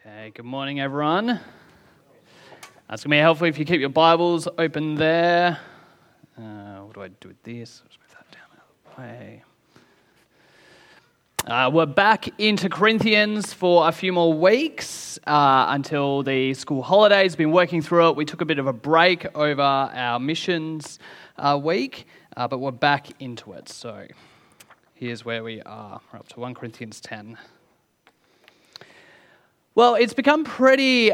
Okay, good morning, everyone. That's going to be helpful if you keep your Bibles open there. What do I do with this? Let's move that down out of the way. We're back into Corinthians for a few more weeks until the school holidays. Been working through it. We took a bit of a break over our missions week, but we're back into it. So here's where we are. We're up to 1 Corinthians 10. Well, it's become pretty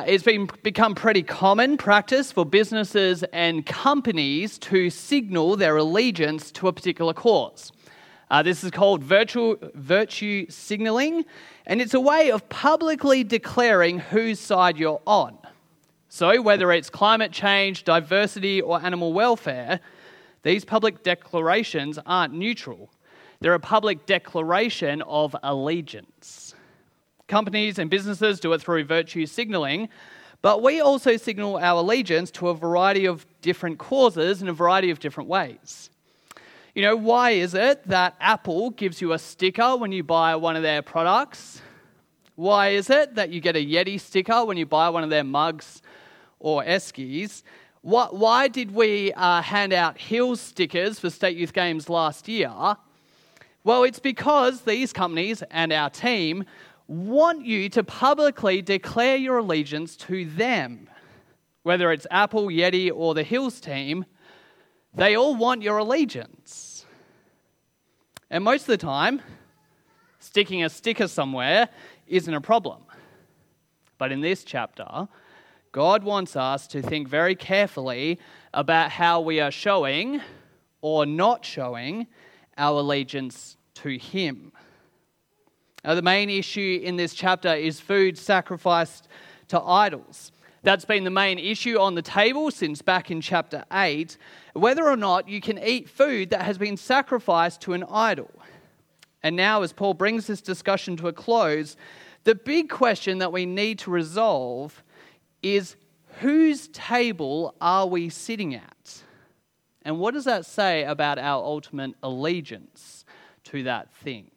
common practice for businesses and companies to signal their allegiance to a particular cause. This is called virtue signaling, and it's a way of publicly declaring whose side you're on. So whether it's climate change, diversity, or animal welfare, these public declarations aren't neutral. They're a public declaration of allegiance. Companies and businesses do it through virtue signaling, but we also signal our allegiance to a variety of different causes in a variety of different ways. You know, why is it that Apple gives you a sticker when you buy one of their products? Why is it that you get a Yeti sticker when you buy one of their mugs or Eskies? Why did we hand out Hills stickers for State Youth Games last year? Well, it's because these companies and our team want you to publicly declare your allegiance to them. Whether it's Apple, Yeti, or the Hills team, they all want your allegiance. And most of the time, sticking a sticker somewhere isn't a problem. But in this chapter, God wants us to think very carefully about how we are showing or not showing our allegiance to Him. Now, the main issue in this chapter is food sacrificed to idols. That's been the main issue on the table since back in chapter 8, whether or not you can eat food that has been sacrificed to an idol. And now, as Paul brings this discussion to a close, the big question that we need to resolve is, whose table are we sitting at? And what does that say about our ultimate allegiance to that thing?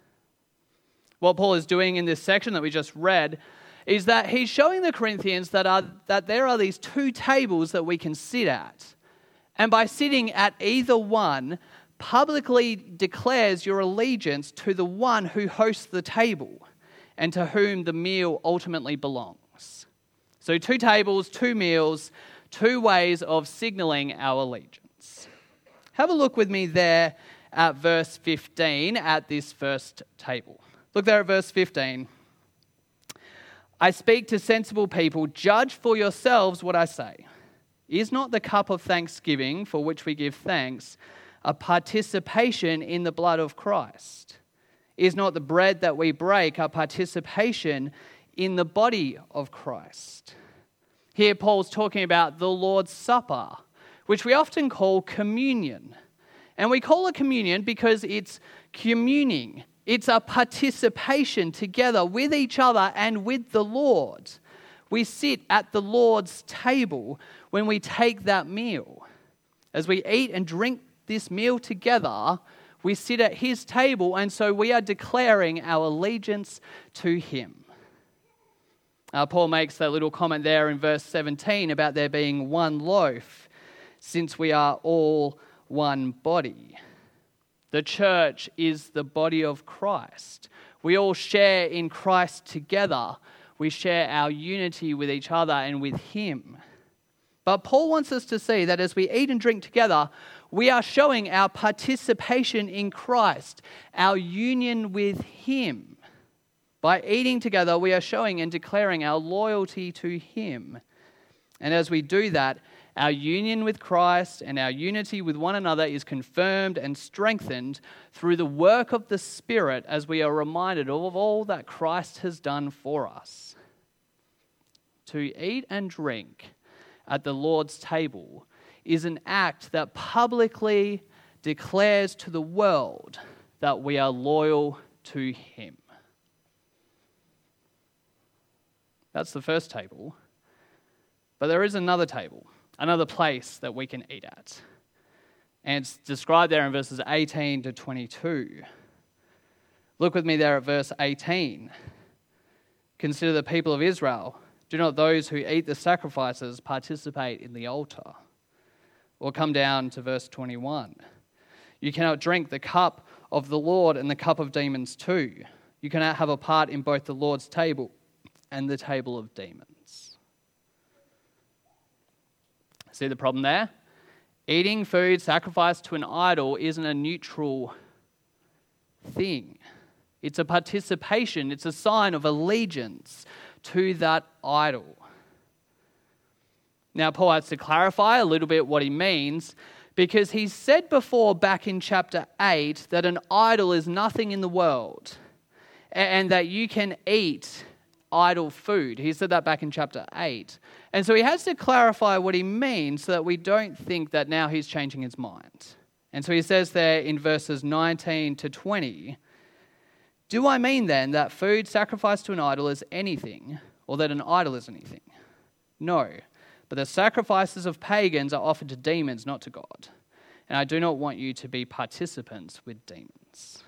What Paul is doing in this section that we just read is that he's showing the Corinthians that there are these two tables that we can sit at. And by sitting at either one, publicly declares your allegiance to the one who hosts the table and to whom the meal ultimately belongs. So 2 tables, 2 meals, 2 ways of signaling our allegiance. Have a look with me there at verse 15 at this first table. Look there at verse 15. I speak to sensible people, judge for yourselves what I say. Is not the cup of thanksgiving for which we give thanks a participation in the blood of Christ? Is not the bread that we break a participation in the body of Christ? Here Paul's talking about the Lord's Supper, which we often call communion. And we call it communion because it's communing. It's a participation together with each other and with the Lord. We sit at the Lord's table when we take that meal. As we eat and drink this meal together, we sit at His table, and so we are declaring our allegiance to Him. Paul makes that little comment there in verse 17 about there being one loaf, since we are all one body. The church is the body of Christ. We all share in Christ together. We share our unity with each other and with Him. But Paul wants us to see that as we eat and drink together, we are showing our participation in Christ, our union with Him. By eating together, we are showing and declaring our loyalty to Him. And as we do that, our union with Christ and our unity with one another is confirmed and strengthened through the work of the Spirit as we are reminded of all that Christ has done for us. To eat and drink at the Lord's table is an act that publicly declares to the world that we are loyal to Him. That's the first table. But there is another table. Another place that we can eat at. And it's described there in verses 18 to 22. Look with me there at verse 18. Consider the people of Israel. Do not those who eat the sacrifices participate in the altar? Or come down to verse 21. You cannot drink the cup of the Lord and the cup of demons too. You cannot have a part in both the Lord's table and the table of demons. See the problem there? Eating food sacrificed to an idol isn't a neutral thing. It's a participation. It's a sign of allegiance to that idol. Now, Paul has to clarify a little bit what he means, because he said before back in chapter 8 that an idol is nothing in the world and that you can eat idol food. He said that back in chapter 8. And so he has to clarify what he means so that we don't think that now he's changing his mind. And so he says there in verses 19 to 20, do I mean then that food sacrificed to an idol is anything, or that an idol is anything? No, but the sacrifices of pagans are offered to demons, not to God. And I do not want you to be participants with demons.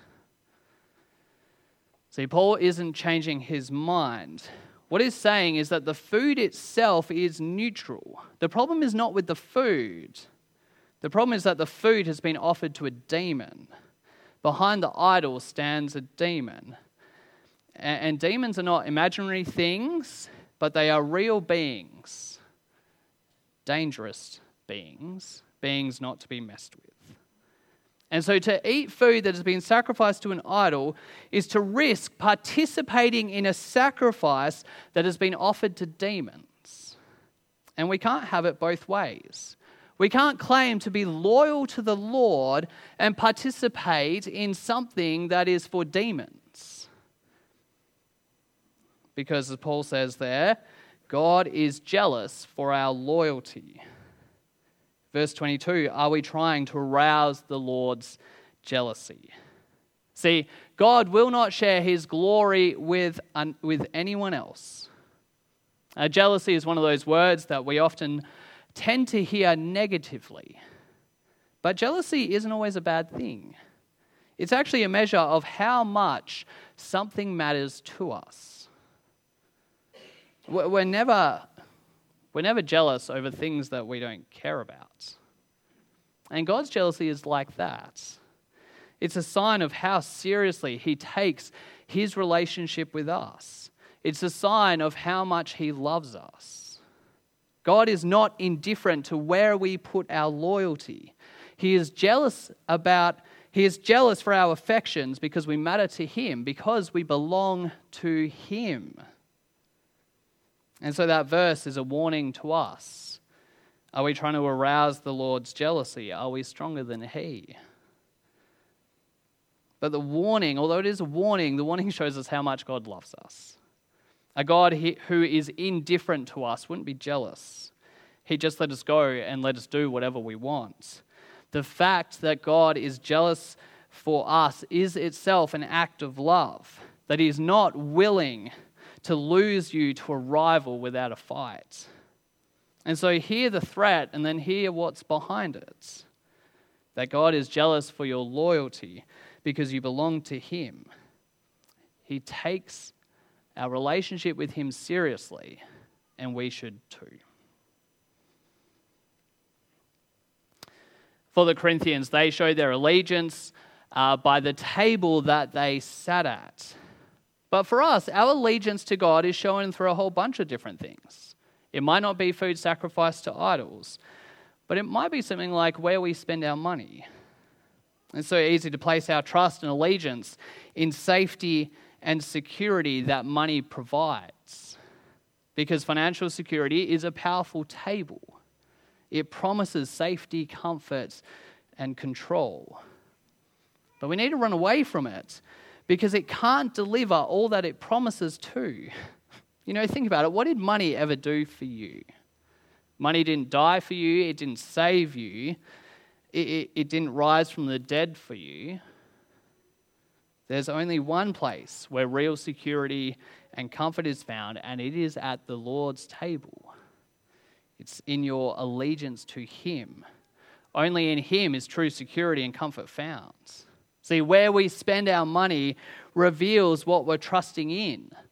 See, Paul isn't changing his mind. What he's saying is that the food itself is neutral. The problem is not with the food. The problem is that the food has been offered to a demon. Behind the idol stands a demon. And demons are not imaginary things, but they are real beings. Dangerous beings. Beings not to be messed with. And so to eat food that has been sacrificed to an idol is to risk participating in a sacrifice that has been offered to demons. And we can't have it both ways. We can't claim to be loyal to the Lord and participate in something that is for demons. Because as Paul says there, God is jealous for our loyalty. Verse 22, are we trying to arouse the Lord's jealousy? See, God will not share his glory with anyone else. Jealousy is one of those words that we often tend to hear negatively. But jealousy isn't always a bad thing. It's actually a measure of how much something matters to us. We're never jealous over things that we don't care about. And God's jealousy is like that. It's a sign of how seriously he takes his relationship with us. It's a sign of how much he loves us. God is not indifferent to where we put our loyalty. He is jealous for our affections because we matter to him, because we belong to him. And so that verse is a warning to us. Are we trying to arouse the Lord's jealousy? Are we stronger than he? But the warning, although it is a warning, the warning shows us how much God loves us. A God who is indifferent to us wouldn't be jealous. He'd just let us go and let us do whatever we want. The fact that God is jealous for us is itself an act of love, that he's not willing to lose you to a rival without a fight. And so hear the threat and then hear what's behind it. That God is jealous for your loyalty because you belong to him. He takes our relationship with him seriously, and we should too. For the Corinthians, they showed their allegiance by the table that they sat at. But for us, our allegiance to God is shown through a whole bunch of different things. It might not be food sacrificed to idols, but it might be something like where we spend our money. It's so easy to place our trust and allegiance in safety and security that money provides. Because financial security is a powerful table. It promises safety, comfort, and control. But we need to run away from it because it can't deliver all that it promises to. You know, think about it. What did money ever do for you? Money didn't die for you. It didn't save you. It didn't rise from the dead for you. There's only one place where real security and comfort is found, and it is at the Lord's table. It's in your allegiance to him. Only in him is true security and comfort found. See, where we spend our money reveals what we're trusting in.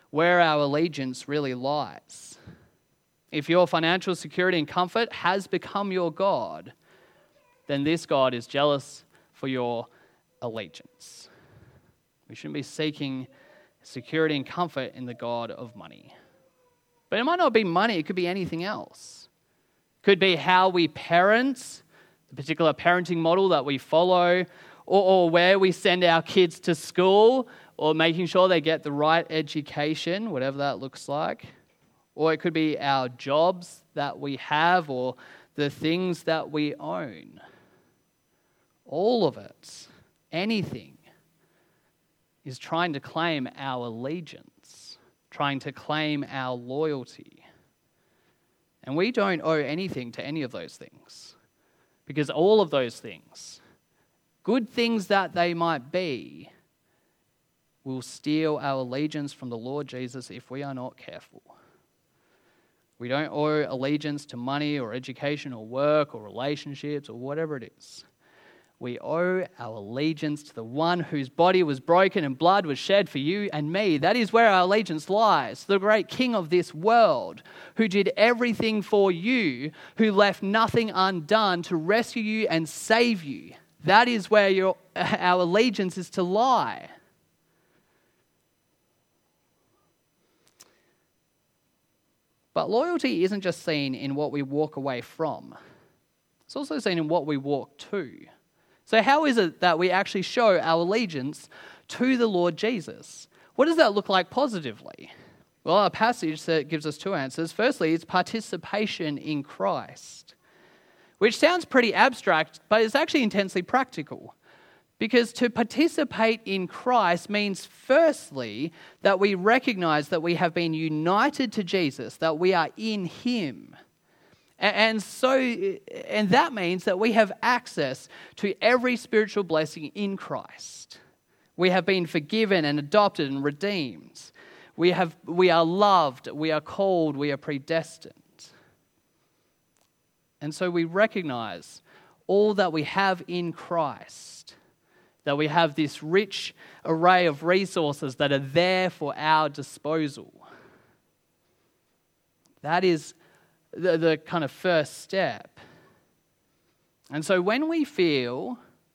where our allegiance really lies. If your financial security and comfort has become your God, then this God is jealous for your allegiance. We shouldn't be seeking security and comfort in the God of money. But it might not be money, it could be anything else. It could be how we parent, the particular parenting model that we follow, or where we send our kids to school, or making sure they get the right education, whatever that looks like. Or it could be our jobs that we have, or the things that we own. All of it, anything, is trying to claim our allegiance, trying to claim our loyalty. And we don't owe anything to any of those things, because all of those things, good things that they might be, will steal our allegiance from the Lord Jesus if we are not careful. We don't owe allegiance to money or education or work or relationships or whatever it is. We owe our allegiance to the one whose body was broken and blood was shed for you and me. That is where our allegiance lies. The great King of this world, who did everything for you, who left nothing undone to rescue you and save you. That is where our allegiance is to lie. But loyalty isn't just seen in what we walk away from. It's also seen in what we walk to. So how is it that we actually show our allegiance to the Lord Jesus? What does that look like positively? Well, our passage gives us two answers. Firstly, it's participation in Christ, which sounds pretty abstract, but it's actually intensely practical. Because to participate in Christ means, firstly, that we recognize that we have been united to Jesus, that we are in Him. And that means that we have access to every spiritual blessing in Christ. We have been forgiven and adopted and redeemed. We are loved, we are called, we are predestined. And so we recognize all that we have in Christ, that we have this rich array of resources that are there for our disposal. That is the kind of first step. And so when we feel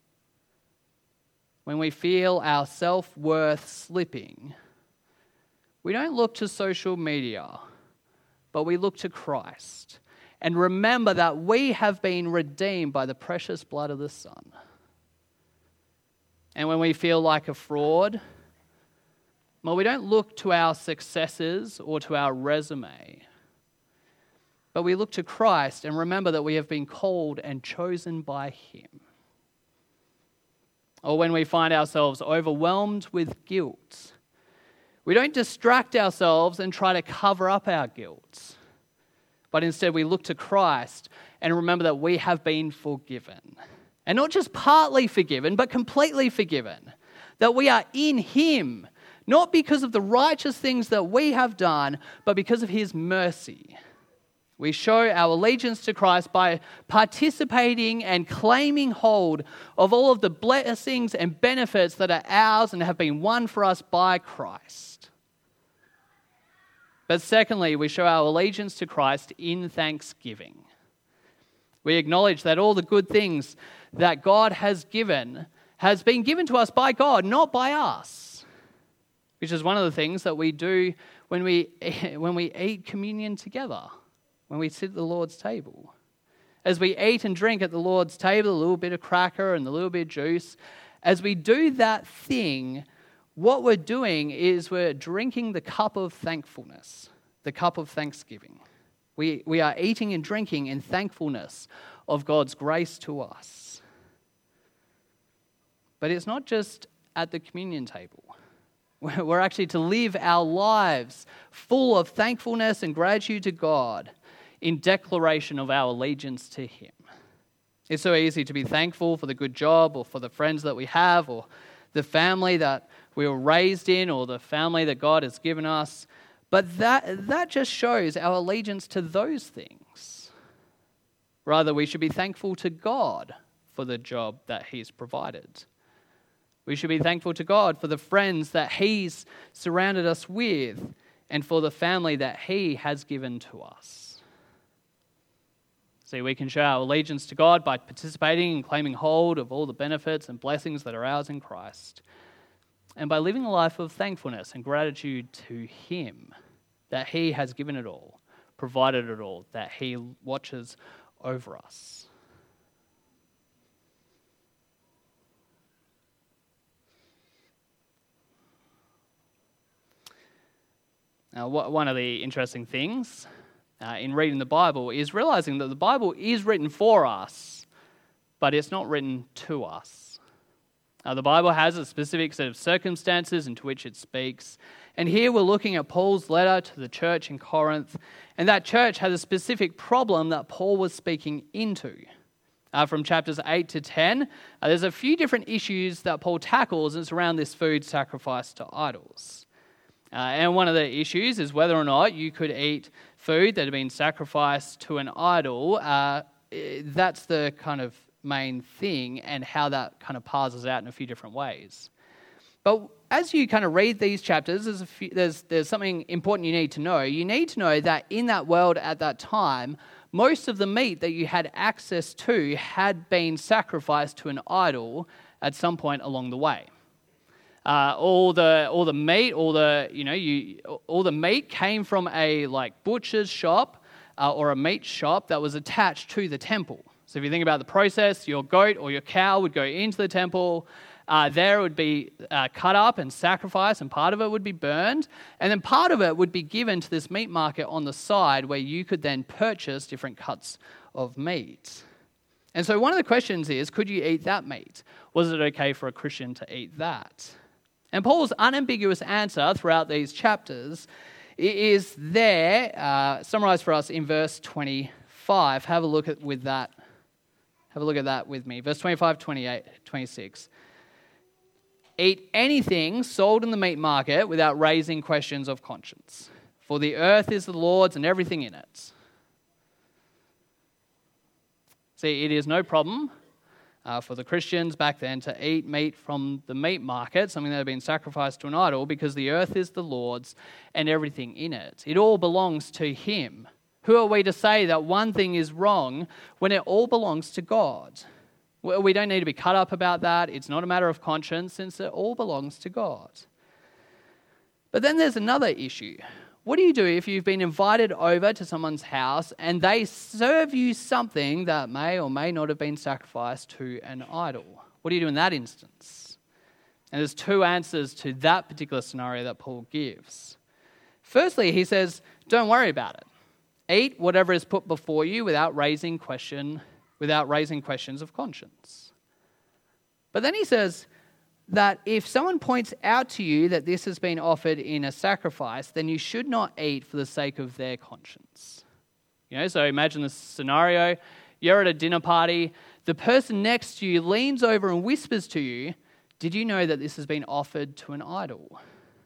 our self-worth slipping, we don't look to social media, but we look to Christ. And remember that we have been redeemed by the precious blood of the Son. And when we feel like a fraud, well, we don't look to our successes or to our resume, but we look to Christ and remember that we have been called and chosen by Him. Or when we find ourselves overwhelmed with guilt, we don't distract ourselves and try to cover up our guilt, but instead we look to Christ and remember that we have been forgiven. And not just partly forgiven, but completely forgiven. That we are in Him, not because of the righteous things that we have done, but because of His mercy. We show our allegiance to Christ by participating and claiming hold of all of the blessings and benefits that are ours and have been won for us by Christ. But secondly, we show our allegiance to Christ in thanksgiving. We acknowledge that all the good things that God has given has been given to us by God, not by us, which is one of the things that we do when we eat communion together, when we sit at the Lord's table. As we eat and drink at the Lord's table, a little bit of cracker and a little bit of juice, as we do that thing, what we're doing is we're drinking the cup of thankfulness, the cup of thanksgiving. We are eating and drinking in thankfulness of God's grace to us. But it's not just at the communion table. We're actually to live our lives full of thankfulness and gratitude to God in declaration of our allegiance to Him. It's so easy to be thankful for the good job or for the friends that we have or the family that we were raised in or the family that God has given us. But that just shows our allegiance to those things. Rather, we should be thankful to God for the job that He's provided. We should be thankful to God for the friends that He's surrounded us with and for the family that he has given to us. See, we can show our allegiance to God by participating and claiming hold of all the benefits and blessings that are ours in Christ, and by living a life of thankfulness and gratitude to him that he has given it all, provided it all, that he watches over us. Now, one of the interesting things in reading the Bible is realizing that the Bible is written for us, but it's not written to us. The Bible has a specific set of circumstances into which it speaks. And here we're looking at Paul's letter to the church in Corinth, and that church had a specific problem that Paul was speaking into. From chapters 8 to 10, there's a few different issues that Paul tackles, and it's around this food sacrificed to idols. And one of the issues is whether or not you could eat food that had been sacrificed to an idol. That's the kind of main thing, and how that kind of parses out in a few different ways. But as you kind of read these chapters, there's something important you need to know. You need to know that in that world at that time, most of the meat that you had access to had been sacrificed to an idol at some point along the way. All the meat came from a butcher's shop or a meat shop that was attached to the temple. So if you think about the process, your goat or your cow would go into the temple. There it would be cut up and sacrificed, and part of it would be burned, and then part of it would be given to this meat market on the side where you could then purchase different cuts of meat. And so one of the questions is, could you eat that meat? Was it okay for a Christian to eat that? And Paul's unambiguous answer throughout these chapters is there, summarized for us in verse 25. Have a look at that with me. Verse 25, 28, 26. Eat anything sold in the meat market without raising questions of conscience, for the earth is the Lord's and everything in it. See, it is no problem for the Christians back then to eat meat from the meat market, something that had been sacrificed to an idol, because the earth is the Lord's and everything in it. It all belongs to him. Who are we to say that one thing is wrong when it all belongs to God? We don't need to be cut up about that. It's not a matter of conscience, since it all belongs to God. But then there's another issue. What do you do if you've been invited over to someone's house and they serve you something that may or may not have been sacrificed to an idol? What do you do in that instance? And there's two answers to that particular scenario that Paul gives. Firstly, he says, don't worry about it. Eat whatever is put before you without raising questions of conscience. But then he says that if someone points out to you that this has been offered in a sacrifice, then you should not eat for the sake of their conscience. So imagine this scenario. You're at a dinner party. The person next to you leans over and whispers to you, "Did you know that this has been offered to an idol?"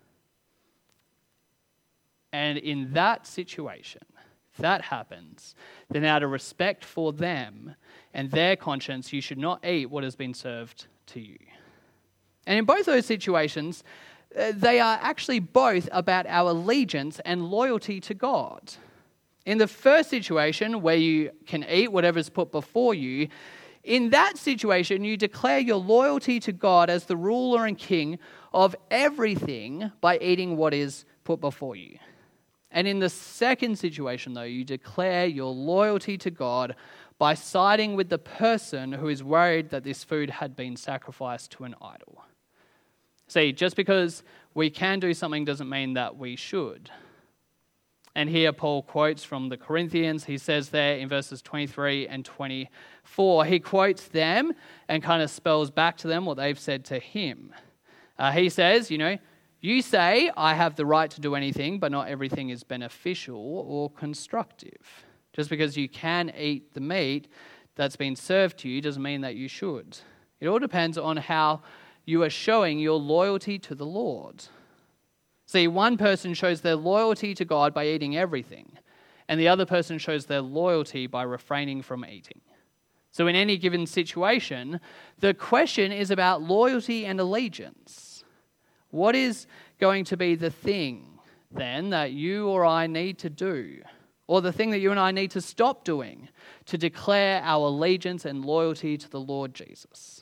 And in that situation, if that happens, then out of respect for them and their conscience, you should not eat what has been served to you. And in both those situations, they are actually both about our allegiance and loyalty to God. In the first situation, where you can eat whatever is put before you, in that situation, you declare your loyalty to God as the ruler and king of everything by eating what is put before you. And in the second situation, though, you declare your loyalty to God by siding with the person who is worried that this food had been sacrificed to an idol. See, just because we can do something doesn't mean that we should. And here Paul quotes from the Corinthians. He says there in verses 23 and 24, he quotes them and kind of spells back to them what they've said to him. He says, you say I have the right to do anything, but not everything is beneficial or constructive. Just because you can eat the meat that's been served to you doesn't mean that you should. It all depends on how you are showing your loyalty to the Lord. See, one person shows their loyalty to God by eating everything, and the other person shows their loyalty by refraining from eating. So in any given situation, the question is about loyalty and allegiance. What is going to be the thing then that you or I need to do, or the thing that you and I need to stop doing to declare our allegiance and loyalty to the Lord Jesus?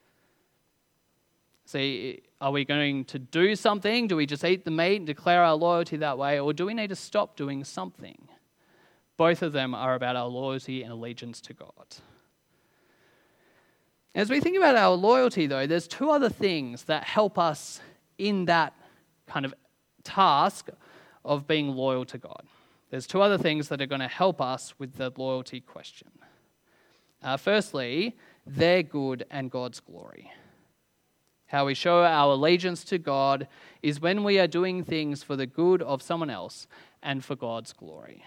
See, are we going to do something? Do we just eat the meat and declare our loyalty that way? Or do we need to stop doing something? Both of them are about our loyalty and allegiance to God. As we think about our loyalty, though, there's two other things that help us in that kind of task of being loyal to God. There's two other things that are going to help us with the loyalty question. Firstly, their good and God's glory. How we show our allegiance to God is when we are doing things for the good of someone else and for God's glory.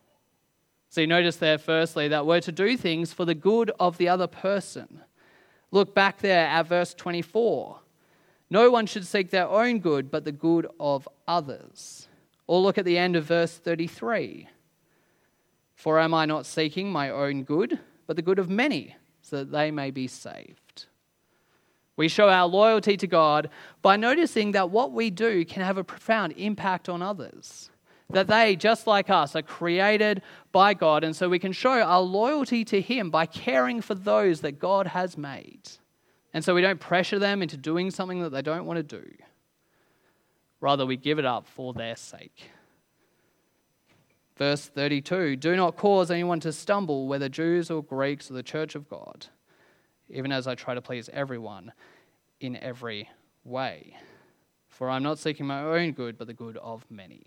So you notice there, firstly, that we're to do things for the good of the other person. Look back there at verse 24. No one should seek their own good, but the good of others. Or look at the end of verse 33. For am I not seeking my own good, but the good of many, so that they may be saved? We show our loyalty to God by noticing that what we do can have a profound impact on others. That they, just like us, are created by God, and so we can show our loyalty to Him by caring for those that God has made. And so we don't pressure them into doing something that they don't want to do. Rather, we give it up for their sake. Verse 32, do not cause anyone to stumble, whether Jews or Greeks or the church of God, even as I try to please everyone in every way. For I'm not seeking my own good, but the good of many,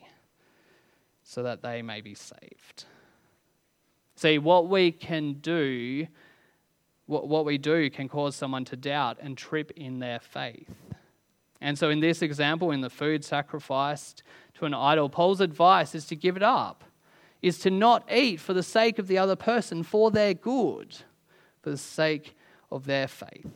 so that they may be saved. See, what we do can cause someone to doubt and trip in their faith. And so in this example, in the food sacrificed to an idol, Paul's advice is to give it up, is to not eat for the sake of the other person, for their good, for the sake of their faith.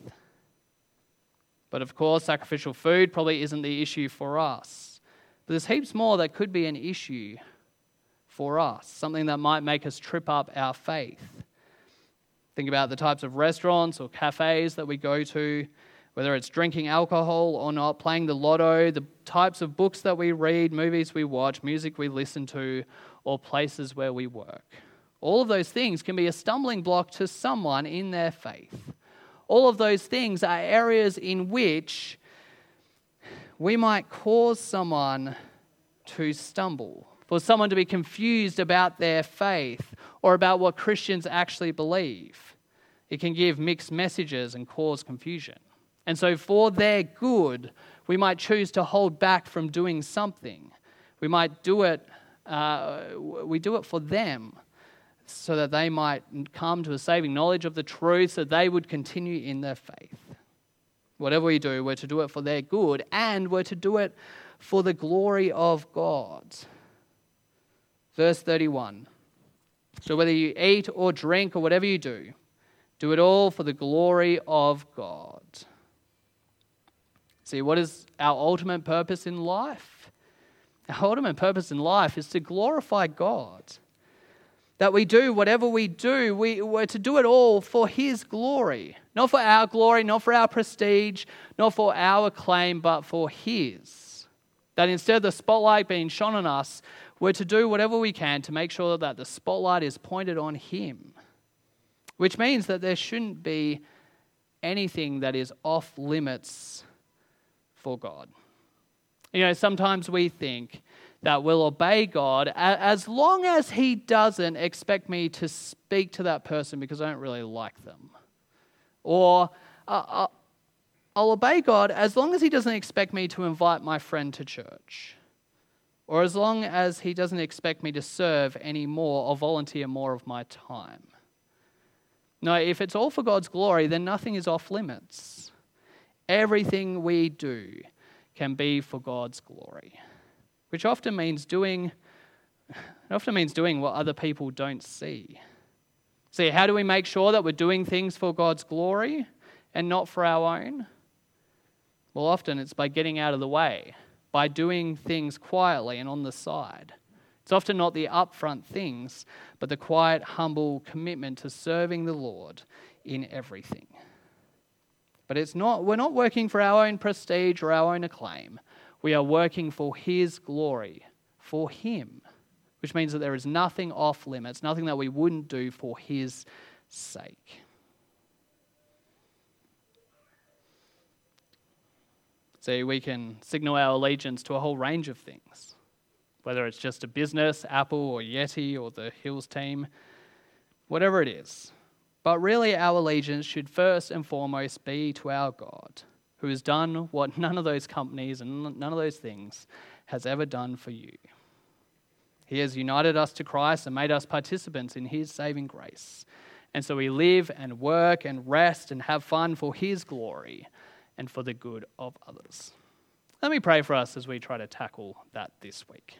But of course, sacrificial food probably isn't the issue for us. But there's heaps more that could be an issue for us, something that might make us trip up our faith. Think about the types of restaurants or cafes that we go to, whether it's drinking alcohol or not, playing the lotto, the types of books that we read, movies we watch, music we listen to, or places where we work. All of those things can be a stumbling block to someone in their faith. All of those things are areas in which we might cause someone to stumble, for someone to be confused about their faith or about what Christians actually believe. It can give mixed messages and cause confusion. And so for their good, we might choose to hold back from doing something. We might do it for them, so that they might come to a saving knowledge of the truth, so they would continue in their faith. Whatever we do, we're to do it for their good, and we're to do it for the glory of God. Verse 31. So whether you eat or drink or whatever you do it all for the glory of God. See, what is our ultimate purpose in life? Our ultimate purpose in life is to glorify God. That we do whatever we do, we're to do it all for His glory. Not for our glory, not for our prestige, not for our acclaim, but for His. That instead of the spotlight being shone on us, we're to do whatever we can to make sure that the spotlight is pointed on Him. Which means that there shouldn't be anything that is off limits for God. You know, sometimes we think that we'll obey God as long as He doesn't expect me to speak to that person because I don't really like them. Or I'll obey God as long as He doesn't expect me to invite my friend to church. Or as long as He doesn't expect me to serve any more or volunteer more of my time. No, if it's all for God's glory, then nothing is off limits. Everything we do can be for God's glory. Which often means doing what other people don't see. See, how do we make sure that we're doing things for God's glory and not for our own? Well, often it's by getting out of the way, by doing things quietly and on the side. It's often not the upfront things, but the quiet, humble commitment to serving the Lord in everything. But we're not working for our own prestige or our own acclaim. We are working for His glory, for him, which means that there is nothing off limits, nothing that we wouldn't do for his sake. See, we can signal our allegiance to a whole range of things, whether it's just a business, Apple or Yeti or the Hills team, whatever it is. But really our allegiance should first and foremost be to our God, who has done what none of those companies and none of those things has ever done for you. He has united us to Christ and made us participants in his saving grace. And so we live and work and rest and have fun for his glory and for the good of others. Let me pray for us as we try to tackle that this week.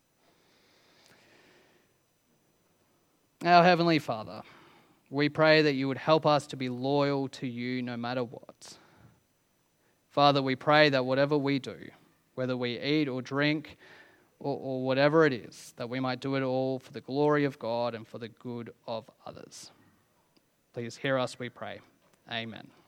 Our Heavenly Father, we pray that you would help us to be loyal to you no matter what. Father, we pray that whatever we do, whether we eat or drink or whatever it is, that we might do it all for the glory of God and for the good of others. Please hear us, we pray. Amen.